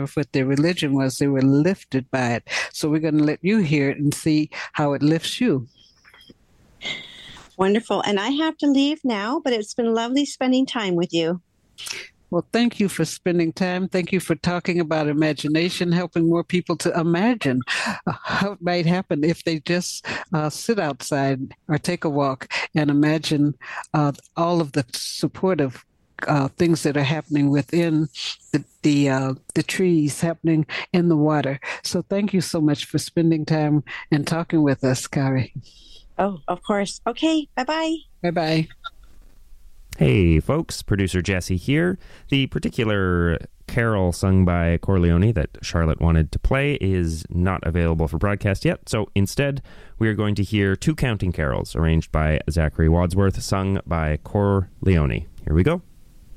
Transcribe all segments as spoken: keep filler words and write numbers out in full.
of what their religion was, they were lifted by it. So we're going to let you hear it and see how it lifts you. Wonderful. And I have to leave now, but it's been lovely spending time with you. Well, thank you for spending time. Thank you for talking about imagination, helping more people to imagine uh, how it might happen if they just uh, sit outside or take a walk and imagine uh, all of the supportive uh, things that are happening within the the, uh, the trees, happening in the water. So thank you so much for spending time and talking with us, Kari. Oh, of course. Okay. Bye-bye. Bye-bye. Hey folks, producer Jesse here. The particular carol sung by Corleone that Charlotte wanted to play is not available for broadcast yet, so instead we are going to hear two counting carols arranged by Zachary Wadsworth, sung by Corleone. Here we go.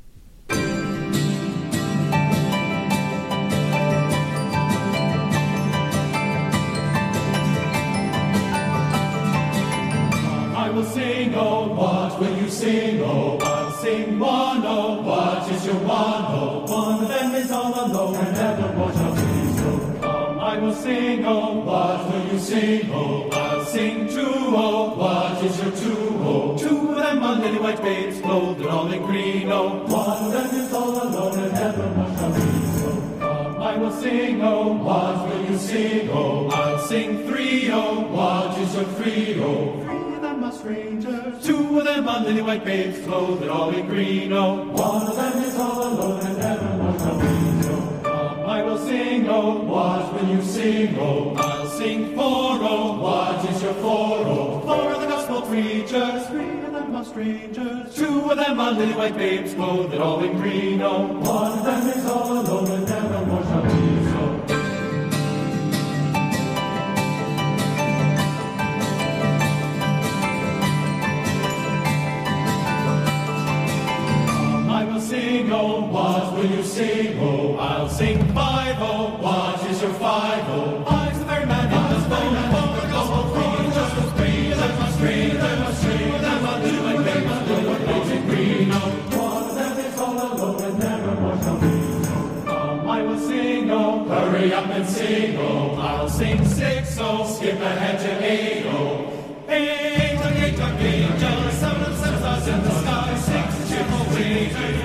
I will sing, oh, what will you sing, oh? I'll sing one, oh, what is your one, oh? One of them is all alone and evermore shall be so. Come, I will sing, oh, what will you sing, oh? I'll sing two, oh, what is your two, oh? Two of them are lily white babes, clothed all in green, oh. One of them is all alone and evermore shall be so. Come, I will sing, oh, what will you sing, oh? I'll sing three, oh, what is your three, oh? Strangers. Two of them are lily white babes, clothed all in green, oh. One of them is all alone and evermore shall be so. Come, I will sing, oh, what will you sing, oh? I'll sing four, oh, what is your four, oh? Four of the gospel preachers, three of them are strangers. Two of them are lily white babes, clothed all in green, oh. One of them is all alone and evermore shall be so. Sing, oh, what will you sing, oh? I'll sing five, oh, what is your five, oh? Five's the very man in the boat, four the gospel preachers, three of them are strangers, two of them are blue and green, blue and gold and green, oh. One of them is all alone and nevermore shall be so. Come, I will sing, oh, hurry up and sing, oh. I'll sing six, oh, skip ahead to eight, oh. Eight, oh, eight, oh, angels, seven of seven stars in the sky, six cheerful waiters.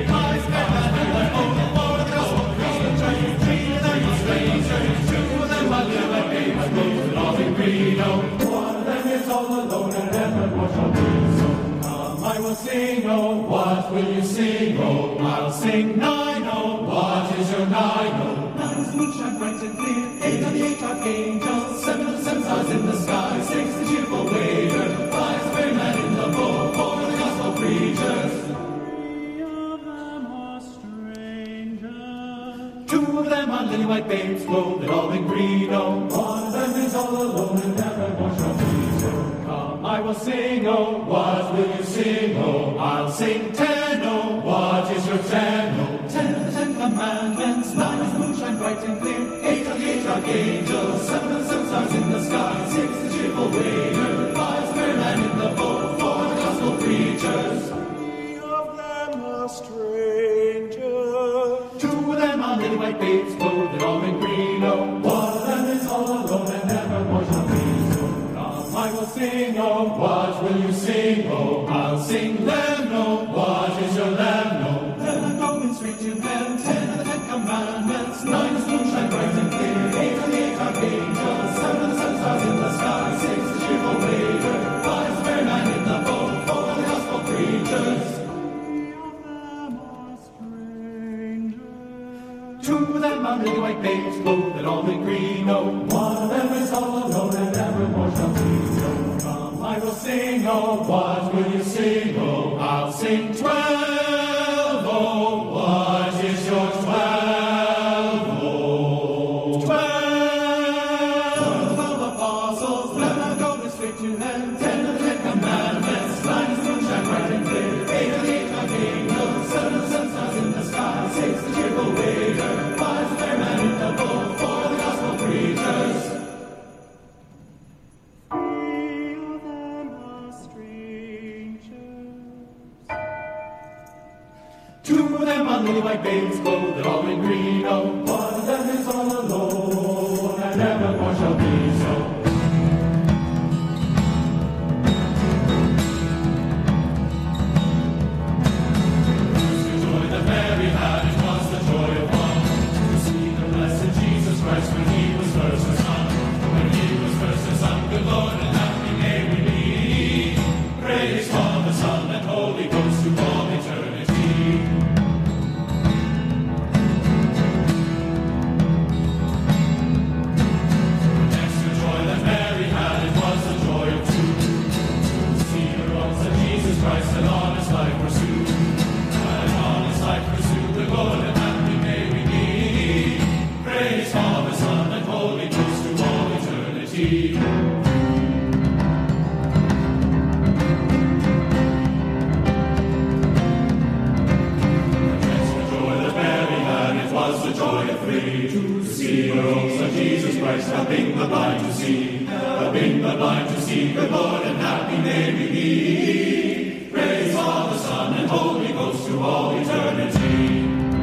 One of them is all alone and evermore shall be so. Come, I will sing, oh, what will you sing, oh? I'll sing nine, oh, what is your nine, oh? Nine is moonshine bright and clear, eight are the eight archangels, seven of the seven stars in the sky, six the cheerful waiter, five the very man in the boat, four the gospel preachers. Three of them are strangers. Two of them are lily white babes, clothed all in green, oh. One of them is all alone and nevermore shall be so. Come, I will sing, oh, what will you sing, oh? I'll sing ten, oh, what is your ten, oh? Ten of the ten commandments, nine is moonshine bright and clear, eight are the eight archangels, seven of the seven stars in the sky, six the cheerful waiter, five the very man in the boat, four the gospel preachers. Three of them are strangers. Two of them are lily white babes, clothed all in green, oh. One of them is all alone and nevermore shall be so. Come, I will sing, oh, what will you sing, oh? I'll sing lamb, oh, what is your lamb, oh? Then I'm going straight to heaven, ten of the ten commandments, nine is moonshine bright and clear, eight are the eight archangels, seven of the seven stars in the sky, six the cheerful waiter, five the very man in the boat, four the gospel preachers. Two of them are lily white babes, clothed all in green, oh. One of them is all alone and evermore shall be so. Come, I will sing, oh, what will you sing, oh? I'll sing twelve, oh, what is your twelve, oh? Twelve, twelve apostles, eleven are going straight to heaven, ten of the ten commandments, nine is moonshine bright and clear, eight are the eight archangels, seven of the seven stars in the sky, six the cheerful waiter, five the fair man in the boat, four the gospel preachers. Three of them are strangers. Two of them are lily white babes, clothed all in green, oh. One of them is eternity. To see the rose of Jesus Christ, helping the blind to see, helping the blind to see, good Lord, and happy may we be. Praise Father, Son, and Holy Ghost to all eternity.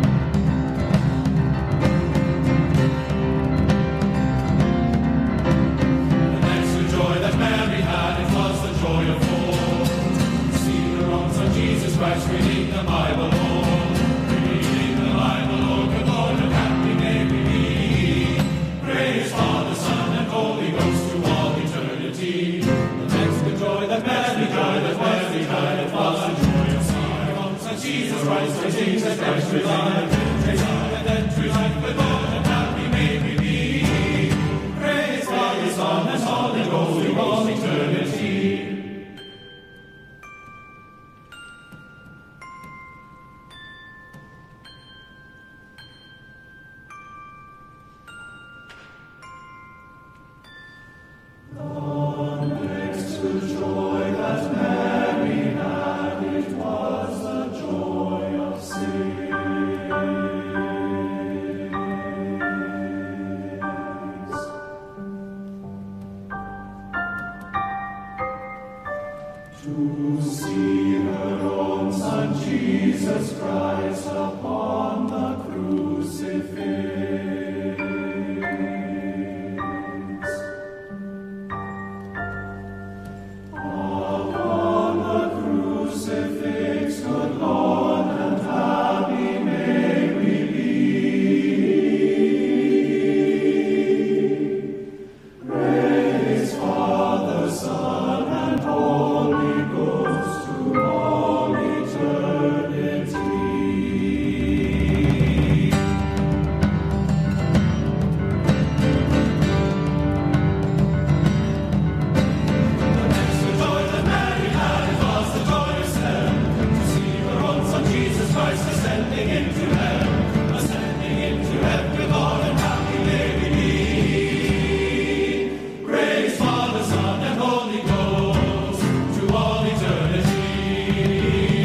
The next joy that Mary had, it was the joy of all. To see the rose of Jesus Christ, reading the Bible, Lord, reading the Bible, Lord, good Lord, and happy may we be. Praise Father, Son, and Holy Ghost to all eternity. The next good joy that Mary died, that Mary died, it was the joy of seeing and Jesus Christ, and Jesus Christ resigned, and then resigned, good Lord, and happy may we be. Praise Father, Son, and Holy Ghost to all eternity. To see her own Son Jesus Christ upon the crucifix. Upon the crucifix, good Lord, and happy may we be. Praise Father, Son, and Holy Ghost to all eternity. The next joy that Mary had, it was the joyous end, to see her own Son Jesus Christ ascending into heaven, ascending into heaven with Lord, and happy may we be. Praise Father, Son, and Holy Ghost to all eternity.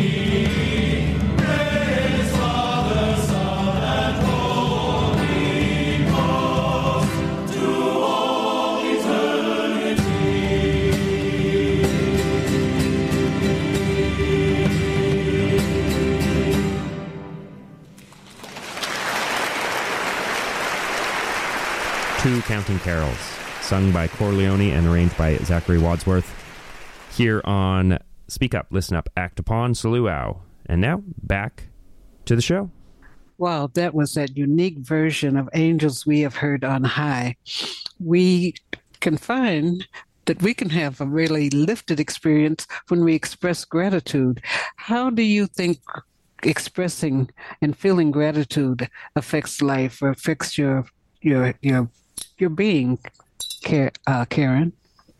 Praise Father, Son, and Holy Ghost to all eternity. Two Counting Carols, sung by Corleone and arranged by Zachary Wadsworth, here on Speak Up, Listen Up, Act Upon, Saluau. And now, back to the show. Wow, that was that unique version of Angels We Have Heard on High. We can find that we can have a really lifted experience when we express gratitude. How do you think expressing and feeling gratitude affects life or affects your your your your being, Ka- uh, Karen?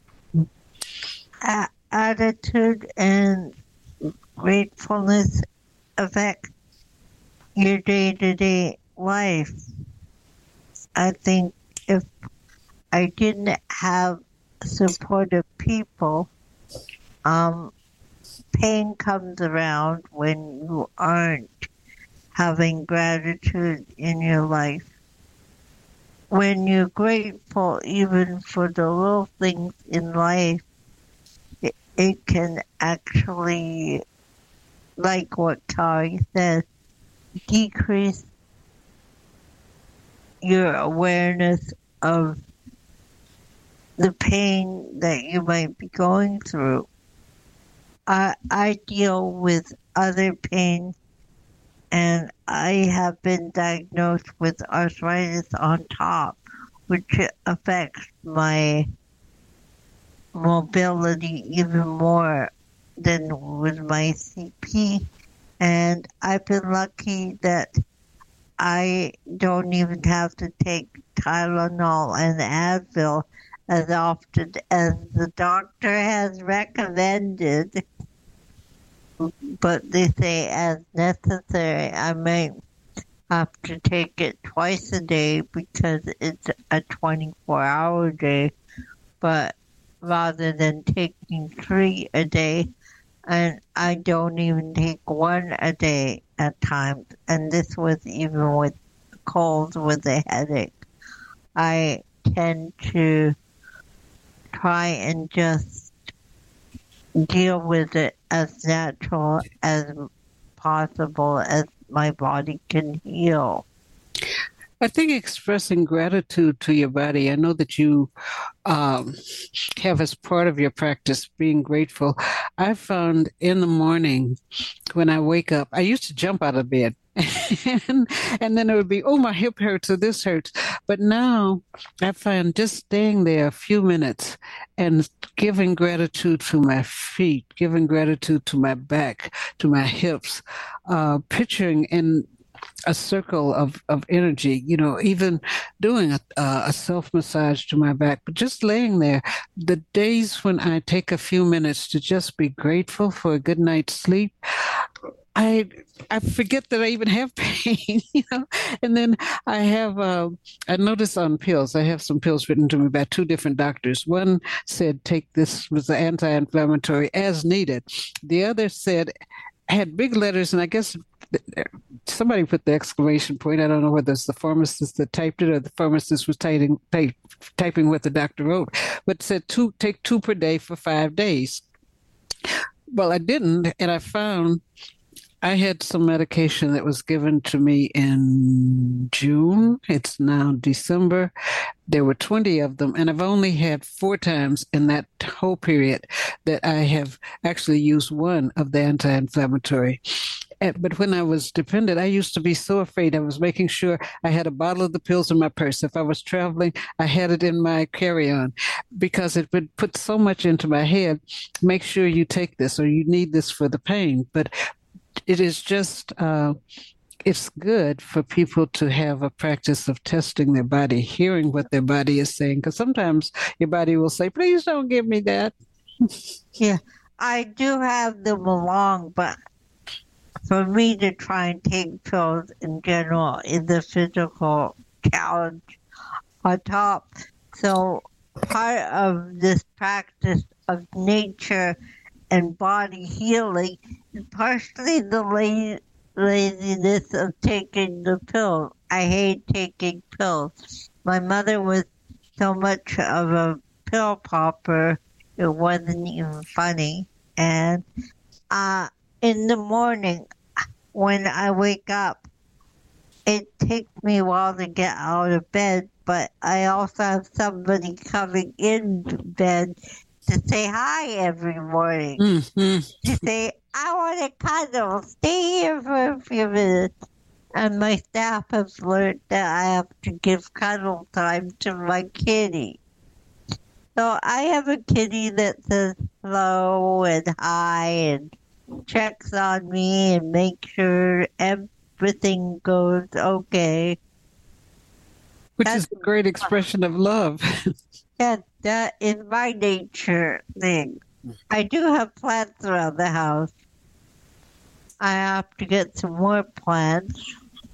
A- attitude and gratefulness affect your day-to-day life. I think if I didn't have supportive people, um, pain comes around when you aren't having gratitude in your life. When you're grateful even for the little things in life, it, it can actually, like what Kari said, decrease your awareness of the pain that you might be going through. I, I deal with other pain, and I have been diagnosed with arthritis on top, which affects my mobility even more than with my C P. And I've been lucky that I don't even have to take Tylenol and Advil as often as the doctor has recommended. But they say as necessary, I might have to take it twice a day because it's a twenty-four hour day. but rather than taking three a day, and I don't even take one a day at times. And this was even with colds, with a headache. I tend to try and just deal with it as natural as possible as my body can heal. I think expressing gratitude to your body, I know that you um, have as part of your practice being grateful. I found in the morning when I wake up, I used to jump out of bed. and, and then it would be, oh, my hip hurts or this hurts. But now I find just staying there a few minutes and giving gratitude to my feet, giving gratitude to my back, to my hips, uh, picturing in a circle of, of energy, you know, even doing a, uh, a self-massage to my back, but just laying there. The days when I take a few minutes to just be grateful for a good night's sleep, I I forget that I even have pain, you know. And then I have, uh, I noticed on pills, I have some pills written to me by two different doctors. One said take this was the anti-inflammatory as needed. The other said, had big letters, and I guess somebody put the exclamation point. I don't know whether it's the pharmacist that typed it or the pharmacist was typing, type, typing what the doctor wrote, but said two, take two per day for five days. Well, I didn't, and I found I had some medication that was given to me in June. It's now December. There were twenty of them, and I've only had four times in that whole period that I have actually used one of the anti-inflammatory. But when I was dependent, I used to be so afraid. I was making sure I had a bottle of the pills in my purse. If I was traveling, I had it in my carry-on because it would put so much into my head. Make sure you take this or you need this for the pain. But it is just, uh, it's good for people to have a practice of testing their body, hearing what their body is saying. Because sometimes your body will say, please don't give me that. Yeah, I do have them along, but for me to try and take pills in general is a physical challenge on top. So part of this practice of nature and body healing is partially the la- laziness of taking the pills. I hate taking pills. My mother was so much of a pill popper, it wasn't even funny. And uh, in the morning, when I wake up, it takes me a while to get out of bed, but I also have somebody coming in bed to say hi every morning. Mm-hmm. To say, I want to cuddle, stay here for a few minutes. And my staff has learned that I have to give cuddle time to my kitty. So I have a kitty that says hello and hi and checks on me and makes sure everything goes okay. Which That's, is a great expression of love. Yeah, that is my nature thing. I do have plants around the house. I have to get some more plants.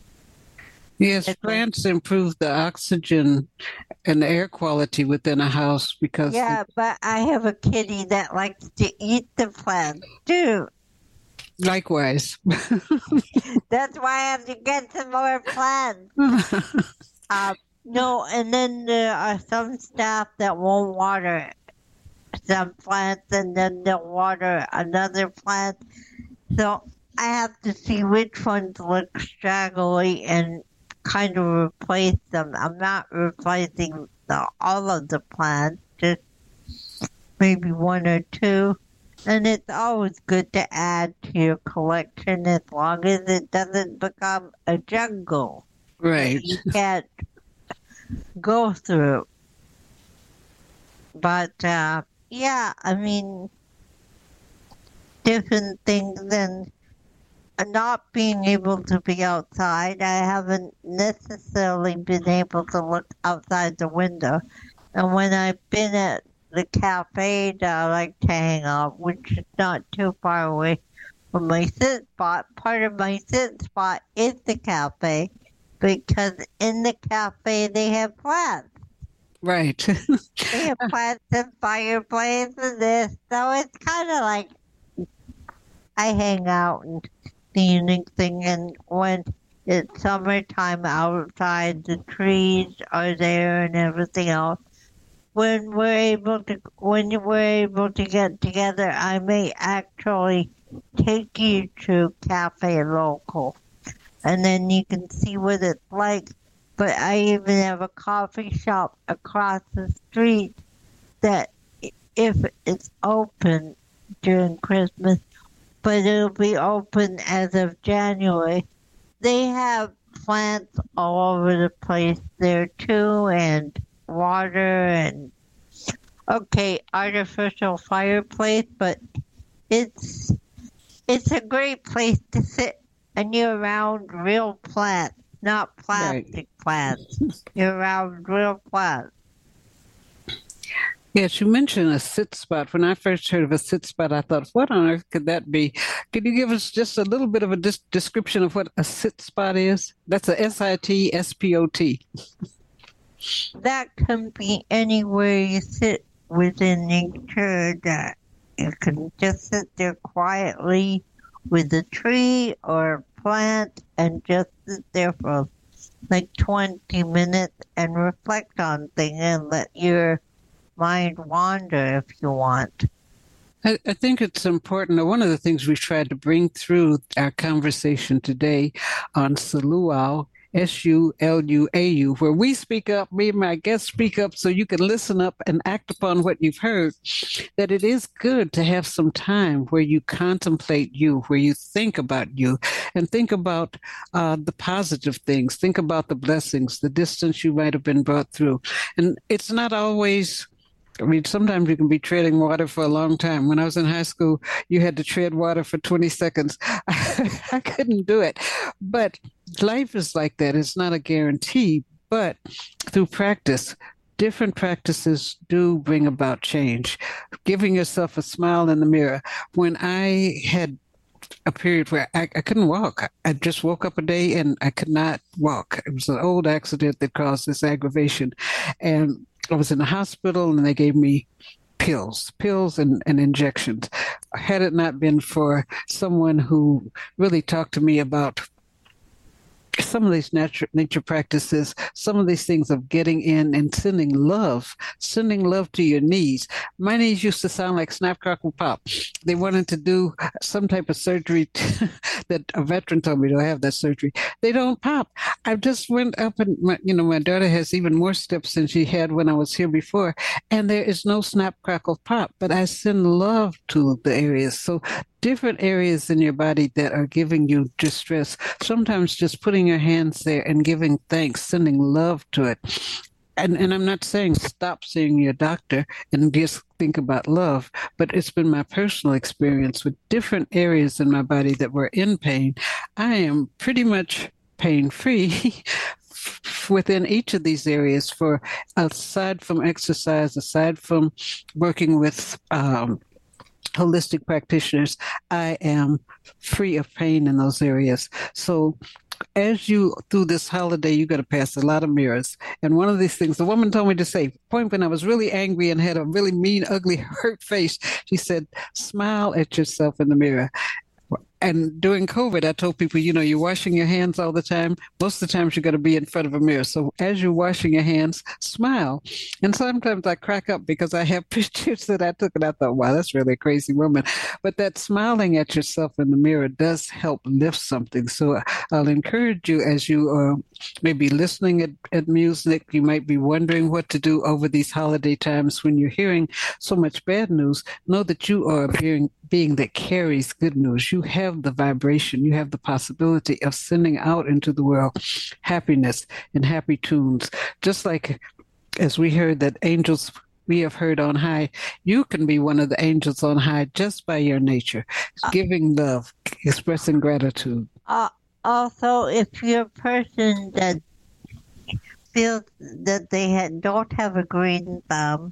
Yes, plants improve the oxygen and the air quality within a house because... Yeah, they, but I have a kitty that likes to eat the plants, too. Likewise. That's why I have to get some more plants. uh, no, and then there are some staff that won't water some plants, and then they'll water another plant. So I have to see which ones look straggly and kind of replace them. I'm not replacing the, all of the plants, just maybe one or two. And it's always good to add to your collection as long as it doesn't become a jungle. Right. You can't go through. But, uh, yeah, I mean, different things and not being able to be outside. I haven't necessarily been able to look outside the window. And when I've been at the cafe that I like to hang out, which is not too far away from my sit spot, part of my sit spot is the cafe because in the cafe they have plants. Right. They have plants and fireplace and this. So it's kind of like I hang out and the unique thing. And when it's summertime outside, the trees are there and everything else. When we're able to, when we're able to get together, I may actually take you to Cafe Local, and then you can see what it's like. But I even have a coffee shop across the street that, if it's open during Christmas, but it'll be open as of January. They have plants all over the place there too, and water and, okay, artificial fireplace, but it's it's a great place to sit and you're around real plants, not plastic right. plants. You're around real plants. Yes, you mentioned a sit spot. When I first heard of a sit spot, I thought, what on earth could that be? Could you give us just a little bit of a dis- description of what a sit spot is? That's a S I T S P O T. That can be anywhere you sit within nature, that you can just sit there quietly with a tree or a plant and just sit there for like twenty minutes and reflect on things and let your mind wander if you want. I, I think it's important. One of the things we've tried to bring through our conversation today on Suluau, S U L U A U, where we speak up, me and my guests speak up so you can listen up and act upon what you've heard, that it is good to have some time where you contemplate you, where you think about you, and think about uh, the positive things, think about the blessings, the distance you might have been brought through. And it's not always... I mean, sometimes you can be treading water for a long time. When I was in high school, you had to tread water for twenty seconds. I couldn't do it. But life is like that. It's not a guarantee. But through practice, different practices do bring about change. Giving yourself a smile in the mirror. When I had a period where I, I couldn't walk. I just woke up a day and I could not walk. It was an old accident that caused this aggravation. And I was in the hospital and they gave me pills, pills and, and injections. Had it not been for someone who really talked to me about some of these nature, nature practices, some of these things of getting in and sending love, sending love to your knees. My knees used to sound like snap, crackle, pop. They wanted to do some type of surgery that a veteran told me to have that surgery. They don't pop. I just went up and, my, you know, my daughter has even more steps than she had when I was here before. And there is no snap, crackle, pop, but I send love to the areas. So different areas in your body that are giving you distress, sometimes just putting your hands there and giving thanks, sending love to it. And, and I'm not saying stop seeing your doctor and just think about love, but it's been my personal experience with different areas in my body that were in pain. I am pretty much pain-free within each of these areas, for aside from exercise, aside from working with um, holistic practitioners, I am free of pain in those areas. So as you, through this holiday, you got to pass a lot of mirrors. And one of these things, the woman told me to say, point when I was really angry and had a really mean, ugly, hurt face, she said, smile at yourself in the mirror. And during COVID, I told people, you know, you're washing your hands all the time. Most of the times you're going to be in front of a mirror. So as you're washing your hands, smile. And sometimes I crack up because I have pictures that I took and I thought, wow, that's really a crazy woman. But that smiling at yourself in the mirror does help lift something. So I'll encourage you, as you are maybe listening at, at music, you might be wondering what to do over these holiday times when you're hearing so much bad news. Know that you are being being that carries good news. You have the vibration, you have the possibility of sending out into the world happiness and happy tunes. Just like as we heard that angels we have heard on high, you can be one of the angels on high just by your nature, giving love, expressing gratitude. Uh, also, if you're a person that feels that they had, don't have a green thumb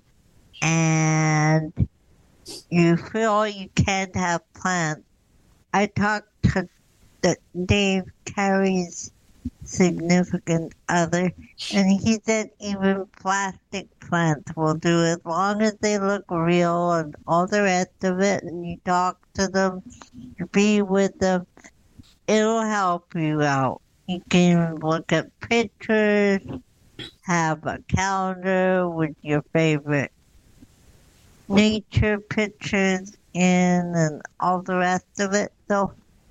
and you feel you can't have plants, I talked to the, Dave Carey's significant other. And he said even plastic plants will do as long as they look real and all the rest of it, and you talk to them, be with them, it'll help you out. You can look at pictures, have a calendar with your favorite nature pictures in and all the rest of it. So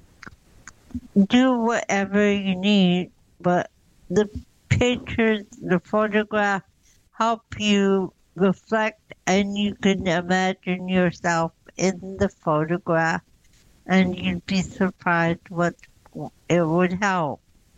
do whatever you need, but the pictures, the photograph help you reflect, and you can imagine yourself in the photograph, and you'd be surprised what it would help.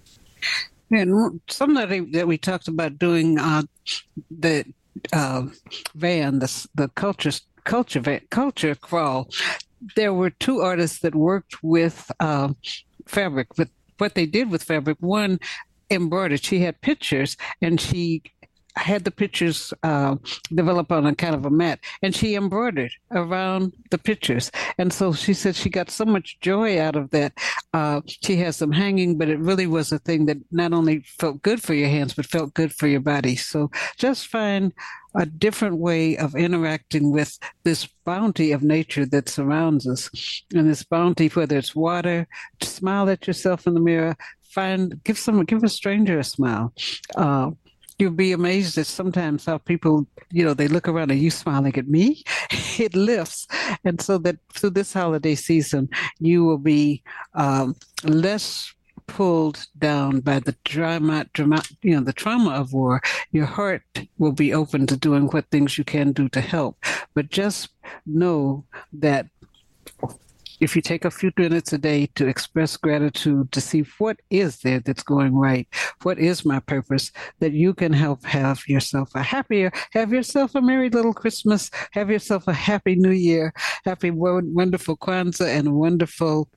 And something that we talked about doing uh, the uh, van, the the culture culture van, culture crawl. There were two artists that worked with uh, fabric. But what they did with fabric, one embroidered. She had pictures, and she had the pictures uh, develop on a kind of a mat, and she embroidered around the pictures. And so she said she got so much joy out of that. Uh, she has them hanging, but it really was a thing that not only felt good for your hands, but felt good for your body. So just find a different way of interacting with this bounty of nature that surrounds us. And this bounty, whether it's water, smile at yourself in the mirror, find, give someone, give a stranger a smile. Uh, You'll be amazed at sometimes how people, you know, they look around and you smiling at me, it lifts. And so that through this holiday season, you will be um, less pulled down by the drama, drama, you know, the trauma of war. Your heart will be open to doing what things you can do to help. But just know that if you take a few minutes a day to express gratitude, to see what is there that's going right, what is my purpose, that you can help have yourself a happier, have yourself a merry little Christmas, have yourself a happy New Year, happy, wonderful Kwanzaa, and a wonderful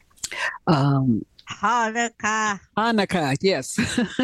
um, Hanukkah. Hanukkah, yes.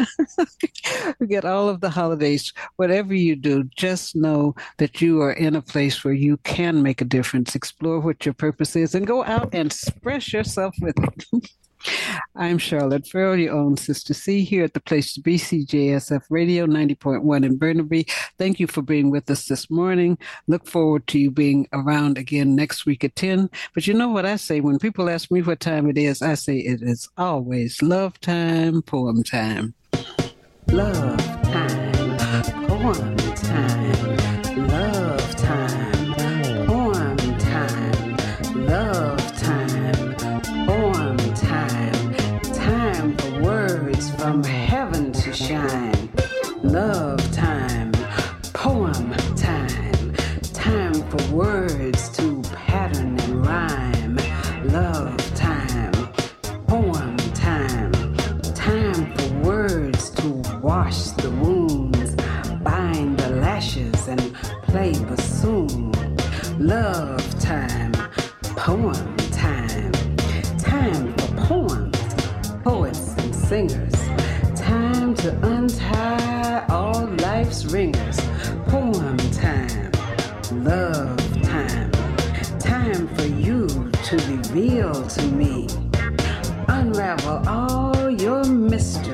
We get all of the holidays. Whatever you do, just know that you are in a place where you can make a difference. Explore what your purpose is and go out and express yourself with it. I'm Charlotte Farrell, your own Sister C, here at the place to be, C J S F Radio ninety point one in Burnaby. Thank you for being with us this morning. Look forward to you being around again next week at ten. But you know what I say? When people ask me what time it is, I say it is always love time, poem time. Love time, poem time, love time, poem time, love time, poem time, time for words from heaven to shine. Love time, poem time, time for words to pattern and rhyme. Love time, poem time, time for words to wash the wounds, bind the lashes and play bassoon. Love time, poem time, time for poems, poets and singers, time to untie all life's ringers. Poem time, love time, time for you to reveal to me, unravel all your mystery.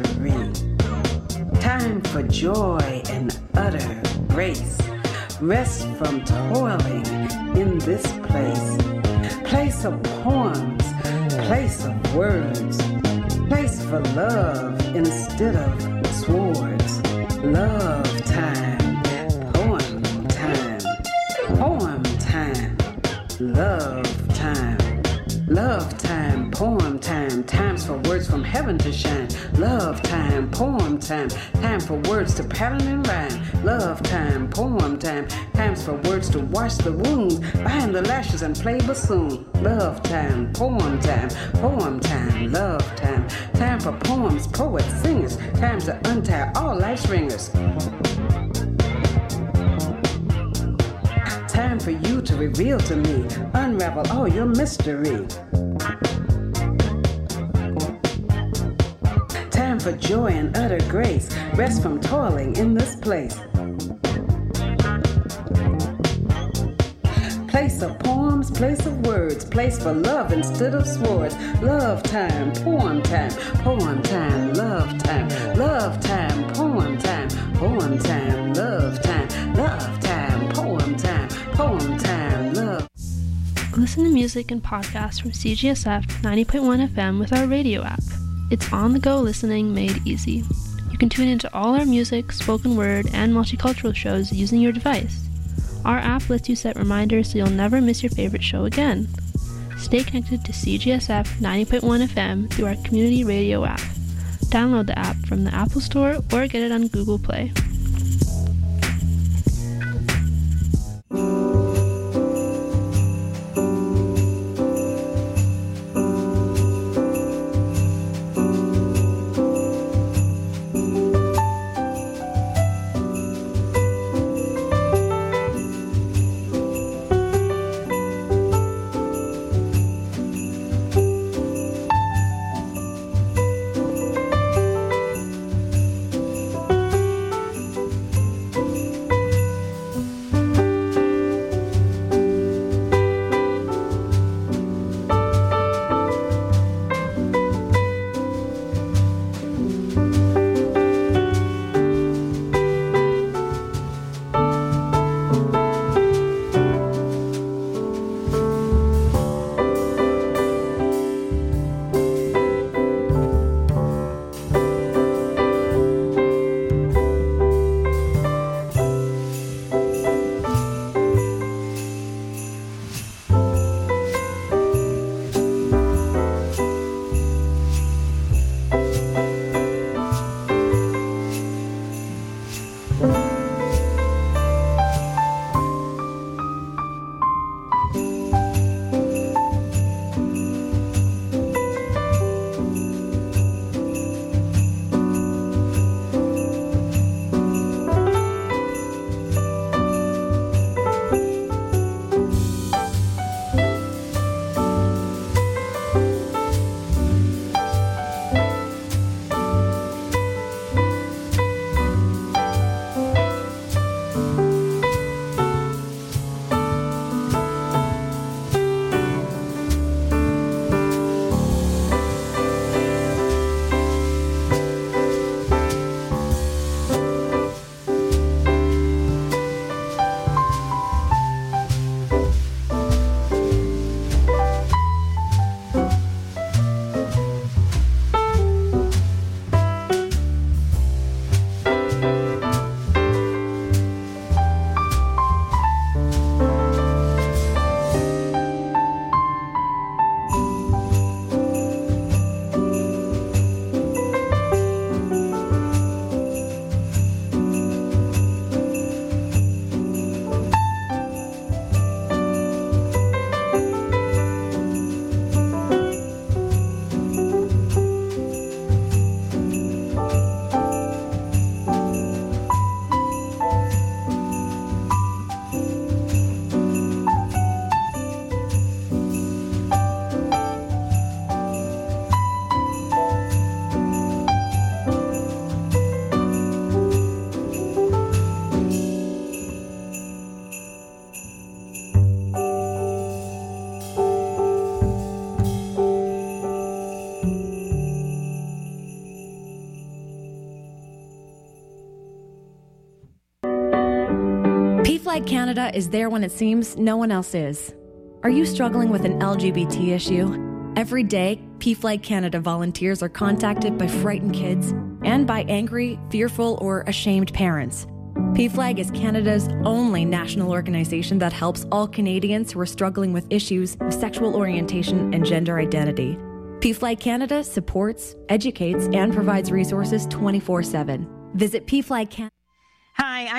Time for joy and utter grace. Rest from toiling in this place. Place of poems, place of words. Place for love instead of swords. Love time, poem time, poem time, love time. Love time, poem time, times for words from heaven to shine. Love time, poem time, time for words to pattern and rhyme. Love time, poem time, times for words to wash the wounds, bind the lashes and play bassoon. Love time, poem time, poem time, love time, time for poems, poets, singers, time to untie all life's ringers. Time for you to reveal to me, unravel all your mystery. Time for joy and utter grace, rest from toiling in this place. Place Place of poems, place of words, place for love instead of swords. Love time, poem time, poem time, love time, love time, poem time, poem time, love time, love time, poem time, poem time, love. Listen to music and podcasts from C G S F ninety point one F M with our radio app. It's on-the-go listening made easy. You can tune into all our music, spoken word, and multicultural shows using your device. Our app lets you set reminders so you'll never miss your favorite show again. Stay connected to C G S F ninety point one F M through our community radio app. Download the app from the Apple Store or get it on Google Play. PFLAG Canada is there when it seems no one else is. Are you struggling with an L G B T issue? Every day, PFLAG Canada volunteers are contacted by frightened kids and by angry, fearful, or ashamed parents. PFLAG is Canada's only national organization that helps all Canadians who are struggling with issues of sexual orientation and gender identity. PFLAG Canada supports, educates, and provides resources twenty-four seven. Visit PFLAG Canada. Hi, I'm